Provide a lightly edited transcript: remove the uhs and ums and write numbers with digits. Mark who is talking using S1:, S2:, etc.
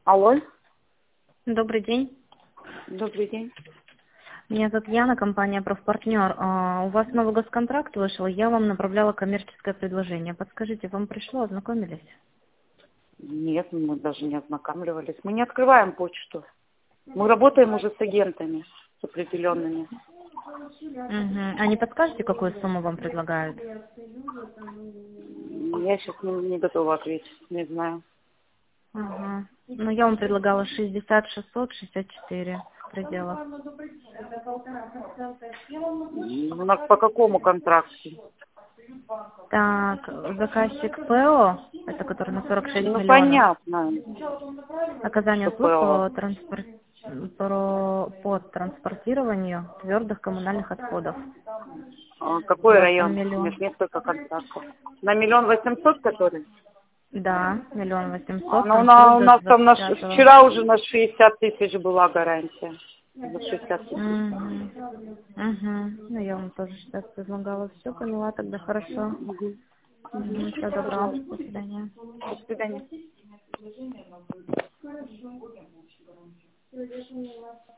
S1: Алло,
S2: Добрый день.
S1: добрый день.
S2: Меня зовут Яна, компания «Профпартнер». У вас новый госконтракт вышел, я вам направляла коммерческое предложение. Подскажите, вам пришло, ознакомились?
S1: Нет, мы даже не ознакомливались. Мы не открываем почту. Мы работаем уже с агентами, с определенными.
S2: Угу. А не подскажете, какую сумму вам предлагают?
S1: Я сейчас не готова ответить, не знаю.
S2: Ага. Ну, я вам предлагала 60 600 64 в пределах.
S1: У нас по какому контракту?
S2: Так, заказчик ПО, это который на 46
S1: Ну,
S2: миллионов.
S1: понятно,
S2: Оказание
S1: что
S2: услуг
S1: ПЛО.
S2: по транспортированию твердых коммунальных отходов. У
S1: Какой
S2: вас там
S1: район? У меня ж
S2: миллион.
S1: несколько контрактов. На 1 800 000, который?
S2: Да, 1 800 000,
S1: Ну,
S2: там срок
S1: у
S2: до
S1: нас там
S2: 25-го.
S1: вчера уже на 60 000 была гарантия. На 60 000.
S2: Угу. Ну, я вам тоже сейчас предлагала. Все, поняла, тогда хорошо.
S1: Мгм.
S2: Всего доброго.
S1: Пожалуйста.
S2: До свидания.
S1: До свидания.